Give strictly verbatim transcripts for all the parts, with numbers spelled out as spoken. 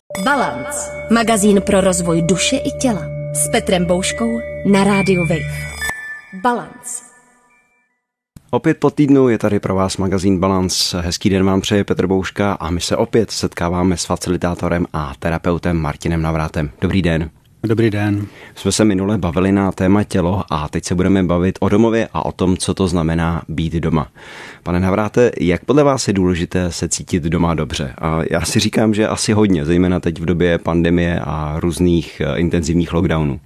Balance. Magazín pro rozvoj duše i těla. S Petrem Bouškou na rádiu Wave. Balance. Opět po týdnu je tady pro vás magazín Balance. Hezký den vám přeje Petr Bouška a my se opět setkáváme s facilitátorem a terapeutem Martinem Navrátem. Dobrý den. Dobrý den. Jsme se minule bavili na téma tělo a teď se budeme bavit o domově a o tom, co to znamená být doma. Pane Navráte, jak podle vás je důležité se cítit doma dobře? A já si říkám, že asi hodně, zejména teď v době pandemie a různých intenzivních lockdownů.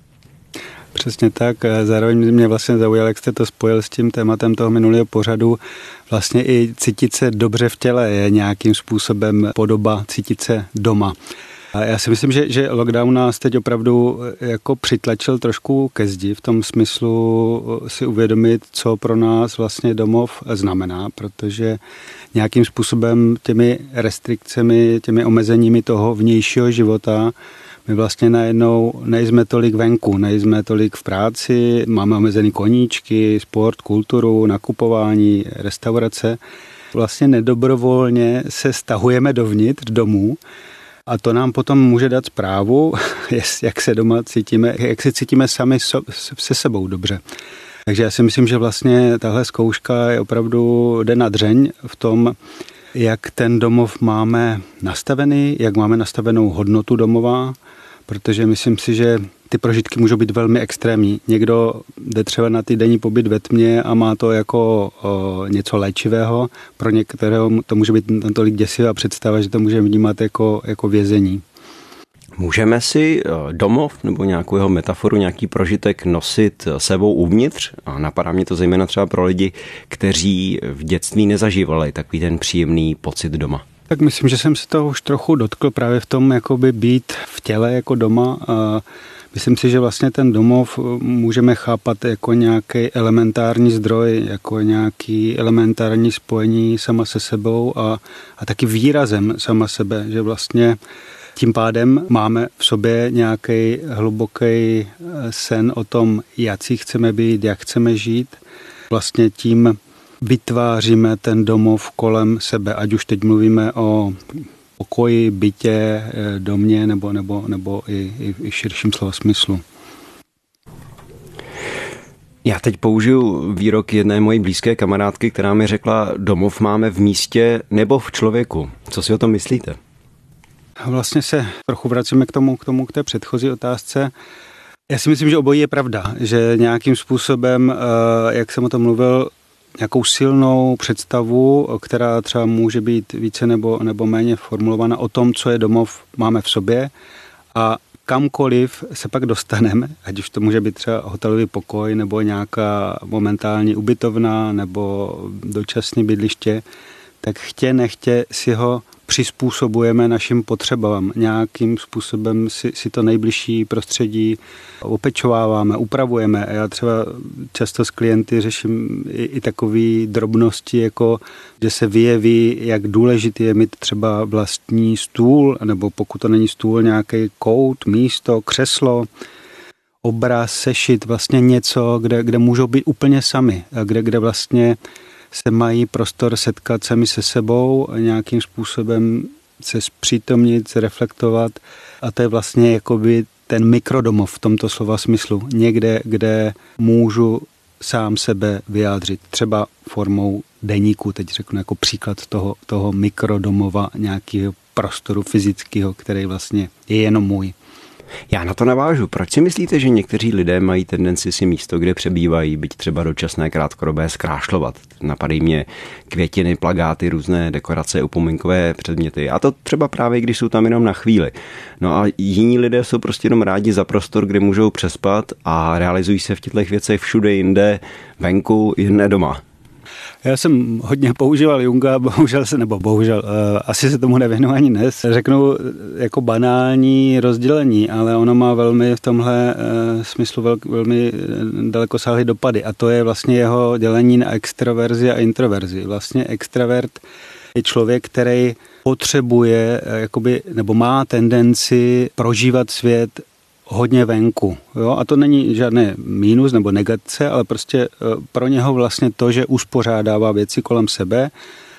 Přesně tak. Zároveň mě vlastně zaujalo, jak jste to spojil s tím tématem toho minulého pořadu. Vlastně i cítit se dobře v těle je nějakým způsobem podoba cítit se doma. A já si myslím, že, že lockdown nás teď opravdu jako přitlačil trošku ke zdi v tom smyslu si uvědomit, co pro nás vlastně domov znamená, protože nějakým způsobem těmi restrikcemi, těmi omezeními toho vnějšího života my vlastně najednou nejsme tolik venku, nejsme tolik v práci, máme omezený koníčky, sport, kulturu, nakupování, restaurace. Vlastně nedobrovolně se stahujeme dovnitř domů a to nám potom může dát zprávu, jak se doma cítíme, jak se cítíme sami se sebou dobře. Takže já si myslím, že vlastně tahle zkouška je opravdu jde na dřeň v tom, jak ten domov máme nastavený, jak máme nastavenou hodnotu domova, protože myslím si, že ty prožitky můžou být velmi extrémní. Někdo jde třeba na týdenní pobyt ve tmě a má to jako o, něco léčivého. Pro některého to může být tolik děsivá představa, že to může vnímat jako, jako vězení. Můžeme si domov nebo nějakou jeho metaforu, nějaký prožitek nosit sebou uvnitř? A napadá mě to zejména třeba pro lidi, kteří v dětství nezažívali takový ten příjemný pocit doma. Tak myslím, že jsem se toho už trochu dotkl právě v tom, jakoby být v těle jako doma. A myslím si, že vlastně ten domov můžeme chápat jako nějaký elementární zdroj, jako nějaký elementární spojení sama se sebou a, a taky výrazem sama sebe, že vlastně tím pádem máme v sobě nějaký hluboký sen o tom, jaký chceme být, jak chceme žít. Vlastně tím vytváříme ten domov kolem sebe, ať už teď mluvíme o pokoji, bytě, domě nebo, nebo, nebo i, i, i širším slova smyslu. Já teď použiju výrok jedné mojí blízké kamarádky, která mi řekla, domov máme v místě nebo v člověku. Co si o tom myslíte? Vlastně se trochu vracíme k tomu, k tomu, k té předchozí otázce. Já si myslím, že obojí je pravda, že nějakým způsobem, jak jsem o tom mluvil, nějakou silnou představu, která třeba může být více nebo, nebo méně formulovaná o tom, co je domov, máme v sobě a kamkoliv se pak dostaneme, ať už to může být třeba hotelový pokoj nebo nějaká momentální ubytovna nebo dočasné bydliště, tak chtě nechtě si ho přizpůsobujeme našim potřebám. Nějakým způsobem si, si to nejbližší prostředí opečováváme, upravujeme. Já třeba často s klienty řeším i, i takové drobnosti, jako že se vyjeví, jak důležitý je mít třeba vlastní stůl, nebo pokud to není stůl, nějaký kout, místo, křeslo, obraz, sešit, vlastně něco, kde, kde můžou být úplně sami, kde, kde vlastně se mají prostor setkat sami se sebou, nějakým způsobem se zpřítomnit, se reflektovat a to je vlastně jakoby ten mikrodomov v tomto slova smyslu. Někde, kde můžu sám sebe vyjádřit, třeba formou deníku, teď řeknu jako příklad toho, toho mikrodomova, nějakého prostoru fyzického, který vlastně je jenom můj. Já na to navážu. Proč si myslíte, že někteří lidé mají tendenci si místo, kde přebývají, byť třeba dočasné krátkodobé, zkrášlovat? Napadají mě květiny, plakáty, různé dekorace, upomínkové předměty. A to třeba právě, když jsou tam jenom na chvíli. No a jiní lidé jsou prostě jenom rádi za prostor, kde můžou přespat a realizují se v těchto věcech všude jinde, venku, jinde doma. Já jsem hodně používal Junga, bohužel se, nebo bohužel, uh, asi se tomu nevěnu ani dnes. Řeknu jako banální rozdělení, ale ono má velmi v tomhle uh, smyslu vel, velmi dalekosáhlé dopady a to je vlastně jeho dělení na extroverzi a introverzi. Vlastně extravert je člověk, který potřebuje, uh, jakoby, nebo má tendenci prožívat svět hodně venku. Jo? A to není žádný mínus nebo negace, ale prostě pro něho vlastně to, že uspořádává věci kolem sebe,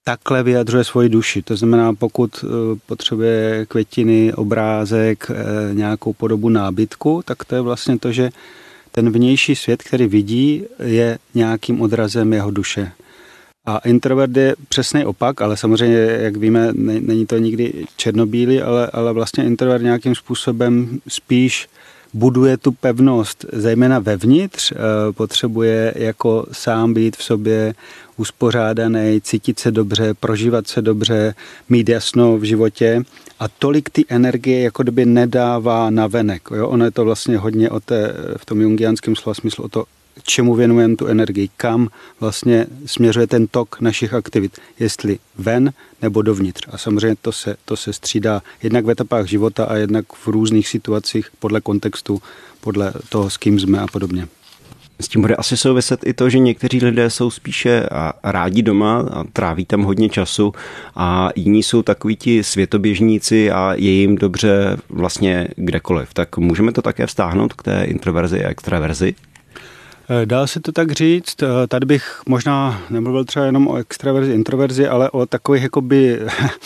takhle vyjadřuje svoji duši. To znamená, pokud potřebuje květiny, obrázek, nějakou podobu nábytku, tak to je vlastně to, že ten vnější svět, který vidí, je nějakým odrazem jeho duše. A introvert je přesný opak, ale samozřejmě, jak víme, není to nikdy černobílý, ale, ale vlastně introvert nějakým způsobem spíš buduje tu pevnost, zejména vevnitř, potřebuje jako sám být v sobě uspořádaný, cítit se dobře, prožívat se dobře, mít jasno v životě a tolik ty energie jako kdyby nedává navenek. Jo? Ono je to vlastně hodně o té, v tom jungiánském slova smyslu o to, čemu věnujeme tu energii, kam vlastně směřuje ten tok našich aktivit, jestli ven nebo dovnitř. A samozřejmě to se, to se střídá jednak v etapách života a jednak v různých situacích podle kontextu, podle toho, s kým jsme a podobně. S tím bude asi souviset i to, že někteří lidé jsou spíše rádi doma a tráví tam hodně času a jiní jsou takoví ti světoběžníci a je jim dobře vlastně kdekoliv. Tak můžeme to také vztáhnout k té introverzi a extraverzi? Dá se to tak říct. Tady bych možná nemluvil třeba jenom o extraverzi, introverzi, ale o takových jakoby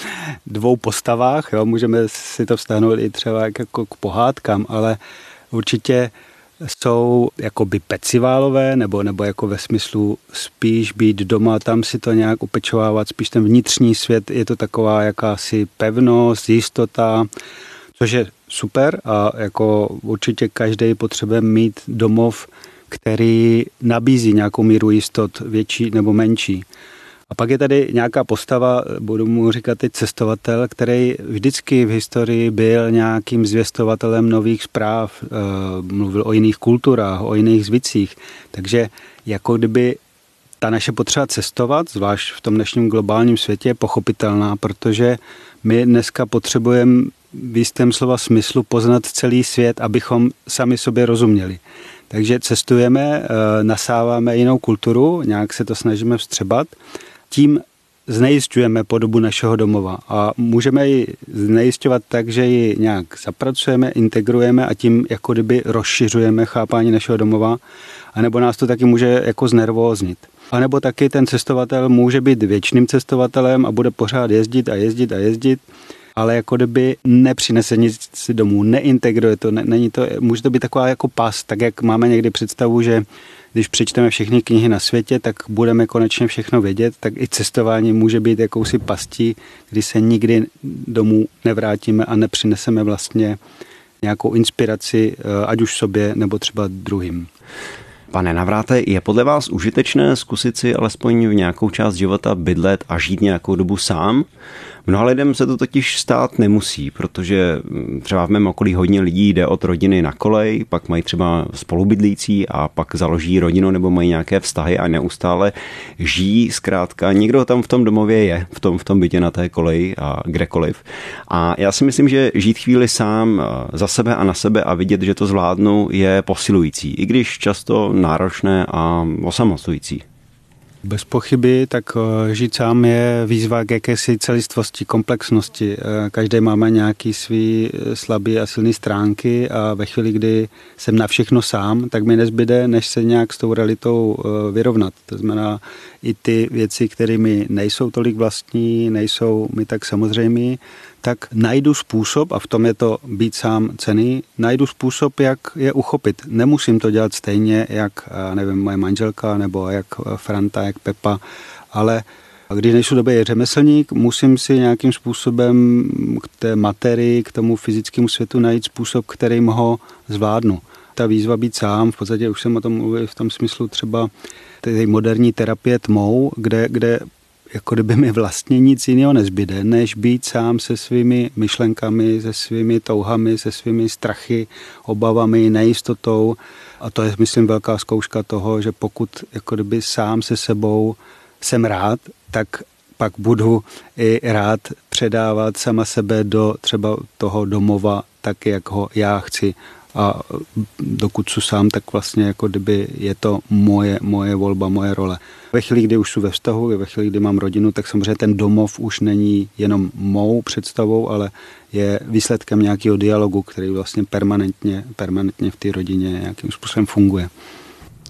dvou postavách. Jo? Můžeme si to vztáhnout i třeba jako k pohádkám, ale určitě jsou jakoby peciválové, nebo, nebo jako ve smyslu spíš být doma, tam si to nějak upečovávat, spíš ten vnitřní svět, je to taková jakási pevnost, jistota, což je super a jako určitě každý potřebuje mít domov, který nabízí nějakou míru jistot, větší nebo menší. A pak je tady nějaká postava, budu mu říkat teď cestovatel, který vždycky v historii byl nějakým zvěstovatelem nových zpráv, mluvil o jiných kulturách, o jiných zvicích. Takže jako kdyby ta naše potřeba cestovat, zvlášť v tom dnešním globálním světě, je pochopitelná, protože my dneska potřebujeme v jistém slova smyslu poznat celý svět, abychom sami sobě rozuměli. Takže cestujeme, nasáváme jinou kulturu, nějak se to snažíme vstřebat, tím znejisťujeme podobu našeho domova a můžeme ji znejisťovat tak, že ji nějak zapracujeme, integrujeme a tím jako kdyby rozšiřujeme chápání našeho domova, anebo nás to taky může jako znervóznit. A nebo taky ten cestovatel může být věčným cestovatelem a bude pořád jezdit a jezdit a jezdit, ale jako kdyby nepřinese nic si domů, neintegruje to, ne, není to, může to být taková jako pas, tak jak máme někdy představu, že když přečteme všechny knihy na světě, tak budeme konečně všechno vědět, tak i cestování může být jakousi pastí, kdy se nikdy domů nevrátíme a nepřineseme vlastně nějakou inspiraci, ať už sobě, nebo třeba druhým. Pane Navráte, je podle vás užitečné zkusit si alespoň v nějakou část života bydlet a žít nějakou dobu sám? Mnoha lidem se to totiž stát nemusí, protože třeba v mém okolí hodně lidí jde od rodiny na kolej, pak mají třeba spolubydlící a pak založí rodinu nebo mají nějaké vztahy a neustále žijí zkrátka. Někdo tam v tom domově je, v tom, v tom bytě na té koleji a kdekoliv. A já si myslím, že žít chvíli sám za sebe a na sebe a vidět, že to zvládnu, je posilující, i když často náročné a osamocující. Bez pochyby, tak žít sám je výzva k jakési celistvosti, komplexnosti. Každý máme nějaký svý slabý a silný stránky a ve chvíli, kdy jsem na všechno sám, tak mi nezbyde, než se nějak s tou realitou vyrovnat. To znamená i ty věci, které mi nejsou tolik vlastní, nejsou mi tak samozřejmé, tak najdu způsob, a v tom je to být sám cenný, najdu způsob, jak je uchopit. Nemusím to dělat stejně, jak, nevím, moje manželka, nebo jak Franta, jak Pepa, ale když nejsou době řemeslník, musím si nějakým způsobem k té materii, k tomu fyzickému světu najít způsob, kterým ho zvládnu. Ta výzva být sám, v podstatě už jsem o tom mluvil v tom smyslu třeba té moderní terapie tmou, kde, kde jako kdyby mi vlastně nic jiného nezbyde, než být sám se svými myšlenkami, se svými touhami, se svými strachy, obavami, nejistotou. A to je, myslím, velká zkouška toho, že pokud jako kdyby sám se sebou jsem rád, tak pak budu i rád předávat sama sebe do třeba toho domova tak, jak ho já chci. A dokud jsem sám, tak vlastně jako kdyby je to moje, moje volba, moje role. Ve chvíli, kdy už jsem ve vztahu, ve chvíli, kdy mám rodinu, tak samozřejmě ten domov už není jenom mou představou, ale je výsledkem nějakého dialogu, který vlastně permanentně, permanentně v té rodině nějakým způsobem funguje.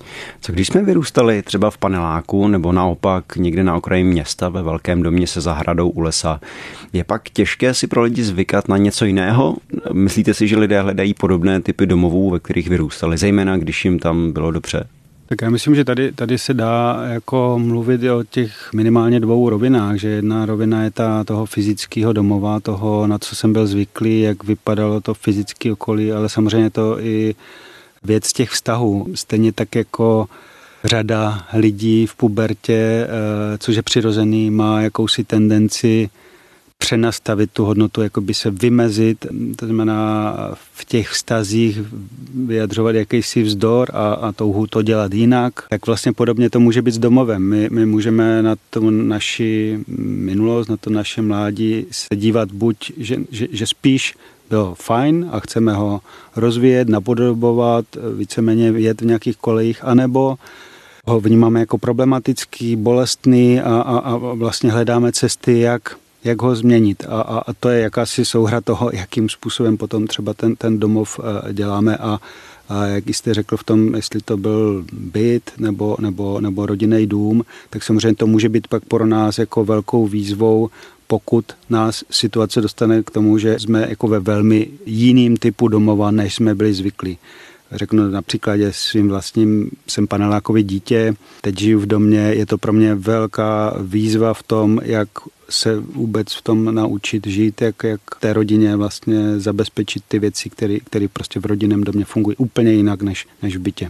Co když jsme vyrůstali třeba v paneláku nebo naopak někde na okraji města ve velkém domě se zahradou u lesa, je pak těžké si pro lidi zvykat na něco jiného? Myslíte si, že lidé hledají podobné typy domovů, ve kterých vyrůstali, zejména když jim tam bylo dobře? Tak já myslím, že tady, tady se dá jako mluvit o těch minimálně dvou rovinách, že jedna rovina je ta toho fyzického domova, toho, na co jsem byl zvyklý, jak vypadalo to fyzické okolí, ale samozřejmě to i věc těch vztahů. Stejně tak jako řada lidí v pubertě, což je přirozený, má jakousi tendenci přenastavit tu hodnotu, jakoby se vymezit, to znamená v těch vztazích vyjadřovat jakýsi vzdor a, a touhu to dělat jinak. Tak vlastně podobně to může být s domovem. My, my můžeme na tu naši minulost, na to naše mládí se dívat buď, že, že, že spíš bylo fajn a chceme ho rozvíjet, napodobovat, víceméně jet v nějakých kolejích, anebo ho vnímáme jako problematický, bolestný a, a, a vlastně hledáme cesty, jak jak ho změnit. A, a, a to je jakási souhra toho, jakým způsobem potom třeba ten, ten domov děláme a, a jak jste řekl v tom, jestli to byl byt nebo, nebo, nebo rodinný dům, tak samozřejmě to může být pak pro nás jako velkou výzvou, pokud nás situace dostane k tomu, že jsme jako ve velmi jiným typu domova, než jsme byli zvyklí. Řeknu například, že svým vlastním jsem panelákový dítě, teď žiju v domě, je to pro mě velká výzva v tom, jak se vůbec v tom naučit žít, jak, jak té rodině vlastně zabezpečit ty věci, které prostě v rodinném domě fungují úplně jinak než, než v bytě.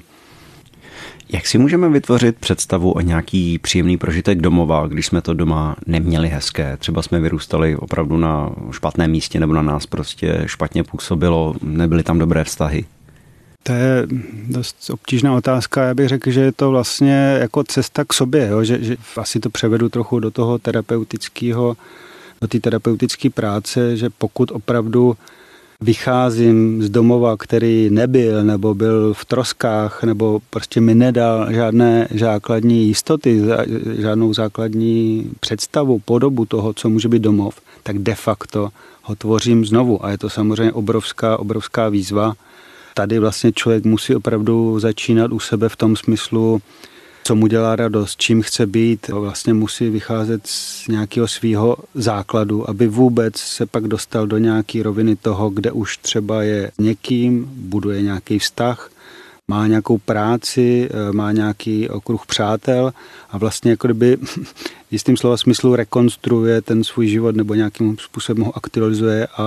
Jak si můžeme vytvořit představu o nějaký příjemný prožitek domova, když jsme to doma neměli hezké? Třeba jsme vyrůstali opravdu na špatném místě nebo na nás prostě špatně působilo, nebyly tam dobré vztahy? To je dost obtížná otázka. Já bych řekl, že je to vlastně jako cesta k sobě, jo? Že, že asi to převedu trochu do toho terapeutického, do té terapeutické práce, že pokud opravdu vycházím z domova, který nebyl, nebo byl v troskách, nebo prostě mi nedal žádné základní jistoty, žádnou základní představu, podobu toho, co může být domov, tak de facto ho tvořím znovu. A je to samozřejmě obrovská, obrovská výzva. Tady vlastně člověk musí opravdu začínat u sebe v tom smyslu, co mu dělá radost, čím chce být. Vlastně musí vycházet z nějakého svého základu, aby vůbec se pak dostal do nějaké roviny toho, kde už třeba je někým, buduje nějaký vztah, má nějakou práci, má nějaký okruh přátel a vlastně jako kdyby jistým slova smyslu rekonstruuje ten svůj život nebo nějakým způsobem ho aktualizuje a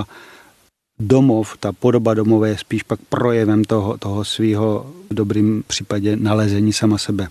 domov, ta podoba domova je spíš pak projevem toho, toho svého v dobrým případě nalezení sama sebe.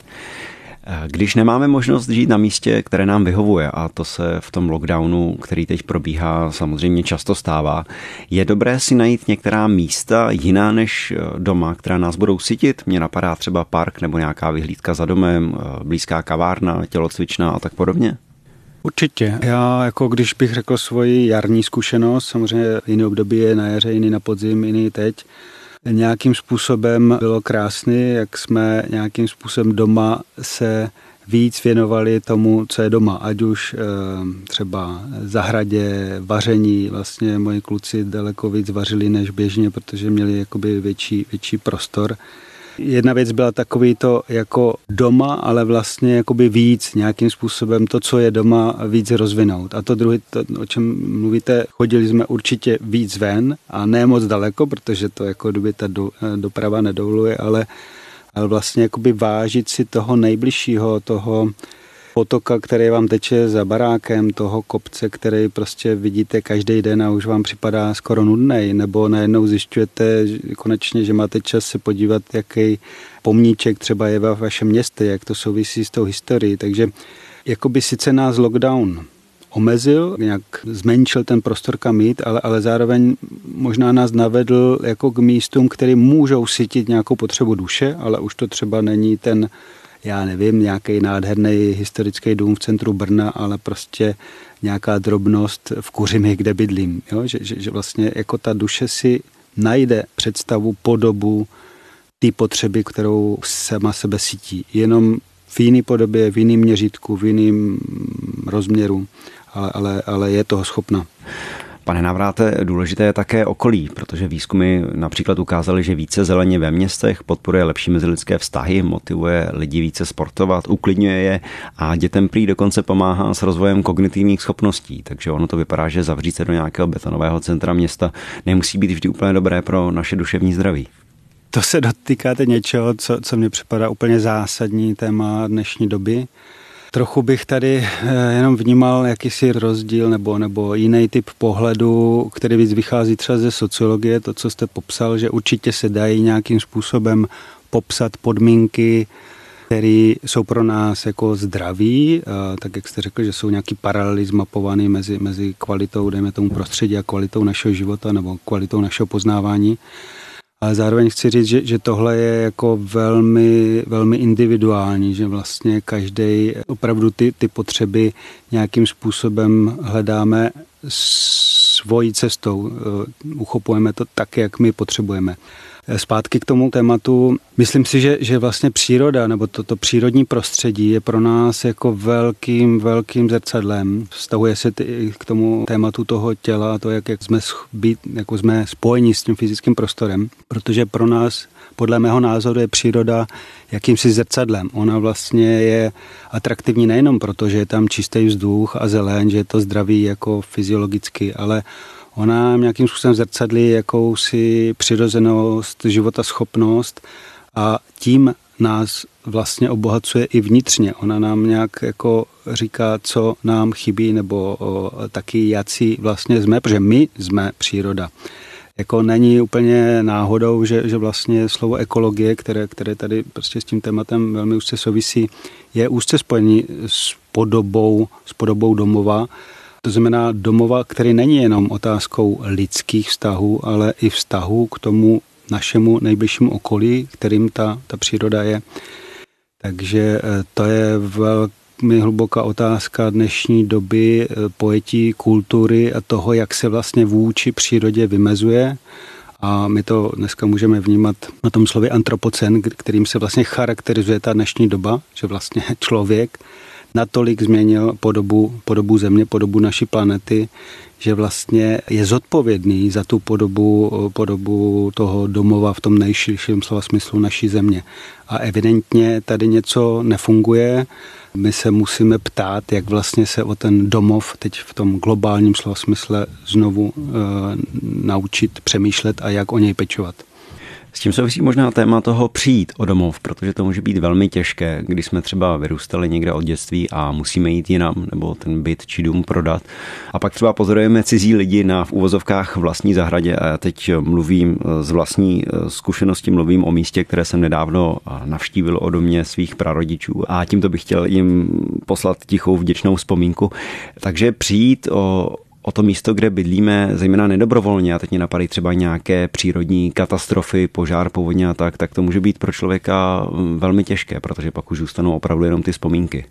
Když nemáme možnost žít na místě, které nám vyhovuje, a to se v tom lockdownu, který teď probíhá, samozřejmě často stává, je dobré si najít některá místa jiná než doma, která nás budou sytit? Mně napadá třeba park nebo nějaká vyhlídka za domem, blízká kavárna, tělocvična a tak podobně. Určitě. Já jako když bych řekl svoji jarní zkušenost, samozřejmě jiný období je na jaře, jiný na podzim, jiný teď, nějakým způsobem bylo krásný, jak jsme nějakým způsobem doma se víc věnovali tomu, co je doma, ať už e, třeba zahradě, vaření, vlastně moji kluci daleko víc vařili než běžně, protože měli jakoby větší, větší prostor. Jedna věc byla takový to jako doma, ale vlastně jakoby víc nějakým způsobem to, co je doma, víc rozvinout. A to druhé, to, o čem mluvíte, chodili jsme určitě víc ven a ne moc daleko, protože to jako kdyby ta do, doprava nedovoluje, ale, ale vlastně jakoby vážit si toho nejbližšího, toho potoka, který vám teče za barákem, toho kopce, který prostě vidíte každý den a už vám připadá skoro nudnej, nebo najednou zjišťujete konečně, že máte čas se podívat, jaký pomníček třeba je ve vašem městě, jak to souvisí s tou historií. Takže jakoby sice nás lockdown omezil, nějak zmenšil ten prostor, kam jít, ale, ale zároveň možná nás navedl jako k místům, které můžou sytit nějakou potřebu duše, ale už to třeba není ten, já nevím, nějaký nádherný historický dům v centru Brna, ale prostě nějaká drobnost v Kuřimi, kde bydlím. Jo? Že, že, že vlastně jako ta duše si najde představu, podobu té potřeby, kterou sama sebe cítí. Jenom v jiné podobě, v jiném měřítku, v jiném rozměru, ale, ale, ale je toho schopna. Pane Navráte, důležité je také okolí, protože výzkumy například ukázaly, že více zeleně ve městech podporuje lepší mezilidské vztahy, motivuje lidi více sportovat, uklidňuje je a dětem prý dokonce pomáhá s rozvojem kognitivních schopností. Takže ono to vypadá, že zavřít se do nějakého betonového centra města nemusí být vždy úplně dobré pro naše duševní zdraví. To se dotýkáte něčeho, co, co mně připadá úplně zásadní téma dnešní doby. Trochu bych tady jenom vnímal jakýsi rozdíl nebo, nebo jiný typ pohledu, který víc vychází třeba ze sociologie, to, co jste popsal, že určitě se dají nějakým způsobem popsat podmínky, které jsou pro nás jako zdraví, tak jak jste řekl, že jsou nějaký paralely zmapovaný mezi, mezi kvalitou, dejme tomu prostředí a kvalitou našeho života nebo kvalitou našeho poznávání. Ale zároveň chci říct, že, že tohle je jako velmi, velmi individuální, že vlastně každý opravdu ty, ty potřeby nějakým způsobem hledáme svojí cestou. Uchopujeme to tak, jak my potřebujeme. Zpátky k tomu tématu. Myslím si, že, že vlastně příroda nebo toto to přírodní prostředí je pro nás jako velkým, velkým zrcadlem. Vztahuje se t- k tomu tématu toho těla a to, jak, jak jsme být, jako jsme spojeni s tím fyzickým prostorem, protože pro nás, podle mého názoru, je příroda jakýmsi zrcadlem. Ona vlastně je atraktivní nejenom proto, že je tam čistý vzduch a zeleň, že je to zdraví jako fyziologicky, ale ona nějakým způsobem zrcadlí jakousi přirozenost, životaschopnost a tím nás vlastně obohacuje i vnitřně. Ona nám nějak jako říká, co nám chybí nebo o, taky jací vlastně jsme, protože my jsme příroda. Jako není úplně náhodou, že, že vlastně slovo ekologie, které, které tady prostě s tím tématem velmi úzce souvisí, je úzce spojený s podobou, s podobou domova. To znamená domova, který není jenom otázkou lidských vztahů, ale i vztahů k tomu našemu nejbližšímu okolí, kterým ta, ta příroda je. Takže to je velmi hluboká otázka dnešní doby pojetí kultury a toho, jak se vlastně vůči přírodě vymezuje. A my to dneska můžeme vnímat na tom slově antropocen, kterým se vlastně charakterizuje ta dnešní doba, že vlastně člověk natolik změnil podobu, podobu země, podobu naší planety, že vlastně je zodpovědný za tu podobu, podobu toho domova v tom nejširším slova smyslu naší země. A evidentně tady něco nefunguje. My se musíme ptát, jak vlastně se o ten domov teď v tom globálním slova smysle znovu e, naučit přemýšlet a jak o něj pečovat. S tím souvisí možná téma toho přijít o domov, protože to může být velmi těžké, když jsme třeba vyrůstali někde od dětství a musíme jít jinam, nebo ten byt či dům prodat. A pak třeba pozorujeme cizí lidi na v uvozovkách vlastní zahradě a já teď mluvím z vlastní zkušenosti, mluvím o místě, které jsem nedávno navštívil o domě svých prarodičů a tímto bych chtěl jim poslat tichou vděčnou vzpomínku. Takže přijít o o to místo, kde bydlíme, zejména nedobrovolně, a teď mě napadají třeba nějaké přírodní katastrofy, požár, povodně a tak, tak to může být pro člověka velmi těžké, protože pak už zůstanou opravdu jenom ty vzpomínky.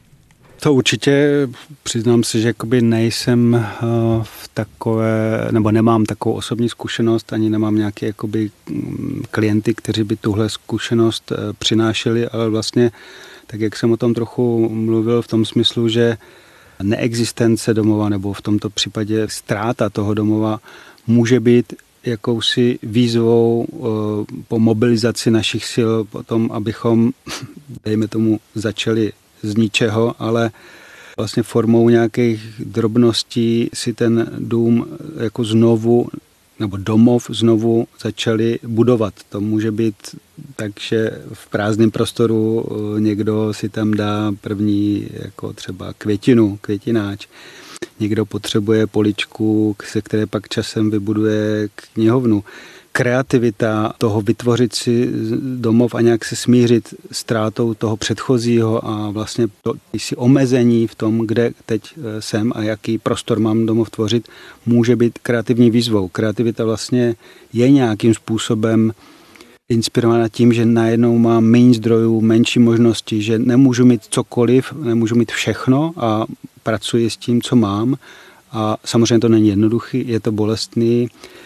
To určitě, přiznám se, že jakoby nejsem v takové, nebo nemám takovou osobní zkušenost, ani nemám nějaké jakoby klienty, kteří by tuhle zkušenost přinášeli, ale vlastně, tak jak jsem o tom trochu mluvil v tom smyslu, že neexistence domova nebo v tomto případě ztráta toho domova může být jakousi výzvou po mobilizaci našich sil, po tom, abychom, dejme tomu, začali z ničeho, ale vlastně formou nějakých drobností si ten dům jako znovu, nebo domov znovu začali budovat. To může být tak, že v prázdném prostoru někdo si tam dá první jako třeba květinu, květináč. Někdo potřebuje poličku, se které pak časem vybuduje knihovnu. Kreativita toho vytvořit si domov a nějak se smířit ztrátou toho předchozího a vlastně to si omezení v tom, kde teď jsem a jaký prostor mám domov tvořit, může být kreativní výzvou. Kreativita vlastně je nějakým způsobem inspirována tím, že najednou mám méně zdrojů, menší možnosti, že nemůžu mít cokoliv, nemůžu mít všechno a pracuji s tím, co mám. A samozřejmě to není jednoduchý, je to bolestný.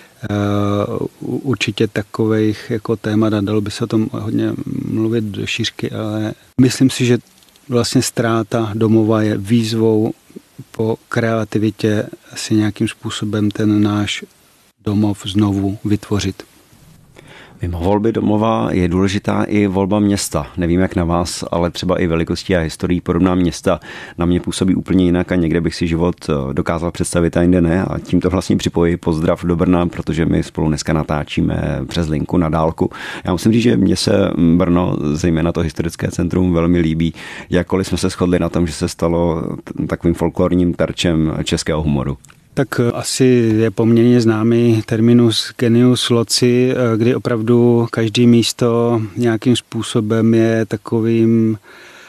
Uh, určitě takových jako témat a dalo by se o tom hodně mluvit do šířky, ale myslím si, že vlastně ztráta domova je výzvou po kreativitě si nějakým způsobem ten náš domov znovu vytvořit. Mimo volby domova je důležitá i volba města. Nevím jak na vás, ale třeba i velikostí a historií podobná města na mě působí úplně jinak a někde bych si život dokázal představit a jinde ne. A tímto vlastně připojí pozdrav do Brna, protože my spolu dneska natáčíme přes linku na dálku. Já musím říct, že mně se Brno, zejména to historické centrum, velmi líbí. Jakkoliv jsme se shodli na tom, že se stalo takovým folklorním terčem českého humoru. Tak asi je poměrně známý terminus genius loci, kdy opravdu každý místo nějakým způsobem je takovým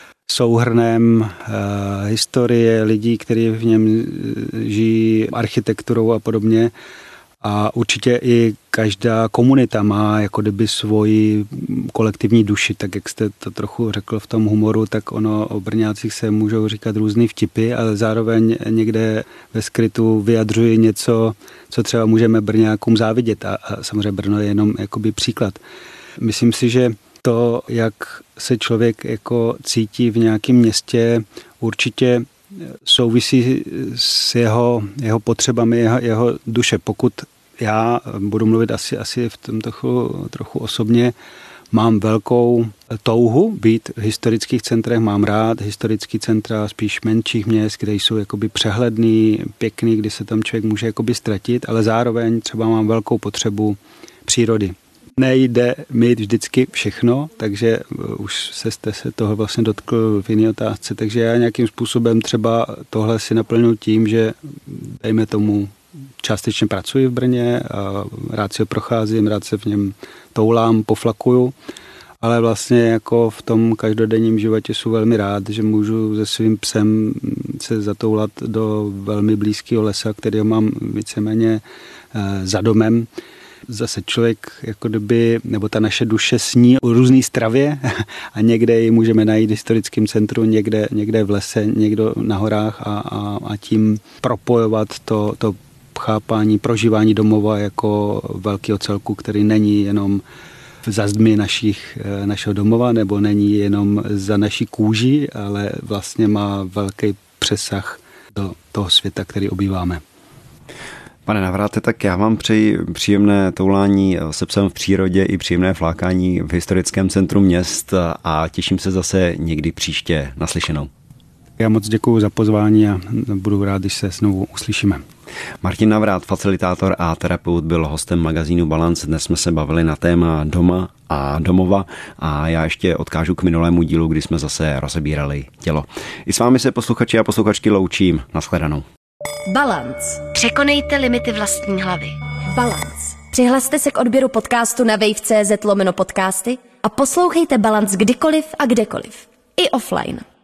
souhrnem uh, historie lidí, kteří v něm žijí, architekturou a podobně. A určitě i každá komunita má jako kdyby svoji kolektivní duši, tak jak jste to trochu řekl v tom humoru, tak ono o Brňácích se můžou říkat různý vtipy, ale zároveň někde ve skrytu vyjadřují něco, co třeba můžeme Brňákům závidět a, a samozřejmě Brno je jenom jakoby příklad. Myslím si, že to, jak se člověk jako cítí v nějakém městě, určitě souvisí s jeho, jeho potřebami, jeho, jeho duše. Pokud já budu mluvit asi, asi v tom trochu, trochu osobně, mám velkou touhu být v historických centrech, mám rád historický centra spíš menších měst, kde jsou jakoby přehledný, pěkný, kdy se tam člověk může jakoby ztratit, ale zároveň třeba mám velkou potřebu přírody. Nejde mít vždycky všechno, takže už se jste se toho vlastně dotkl v jiné otázce, takže já nějakým způsobem třeba tohle si naplňuji tím, že dejme tomu částečně pracuji v Brně, a rád si ho procházím, rád se v něm toulám, poflakuju, ale vlastně jako v tom každodenním životě jsem velmi rád, že můžu se svým psem se zatoulat do velmi blízkého lesa, kterého mám víceméně za domem. Zase člověk, jako kdyby, nebo ta naše duše sní o různé stravě a někde ji můžeme najít v historickém centru, někde, někde v lese, někde na horách a, a, a tím propojovat to, to chápání, prožívání domova jako velkého celku, který není jenom za zdmi našich, našeho domova, nebo není jenom za naší kůži, ale vlastně má velký přesah do toho světa, který obýváme. Pane Navráte, tak já vám přeji příjemné toulání se psem v přírodě i příjemné flákání v historickém centru měst a těším se zase někdy příště naslyšenou. Já moc děkuji za pozvání a budu rád, když se znovu uslyšíme. Martin Navrát, facilitátor a terapeut, byl hostem magazínu Balance. Dnes jsme se bavili na téma doma a domova a já ještě odkážu k minulému dílu, kdy jsme zase rozebírali tělo. I s vámi se posluchači a posluchačky loučím. Naschledanou. Balance. Překonejte limity vlastní hlavy. Balance. Přihlaste se k odběru podcastu na wave tečka cé zet lomeno podcasty a poslouchejte Balance kdykoliv a kdekoliv. I offline.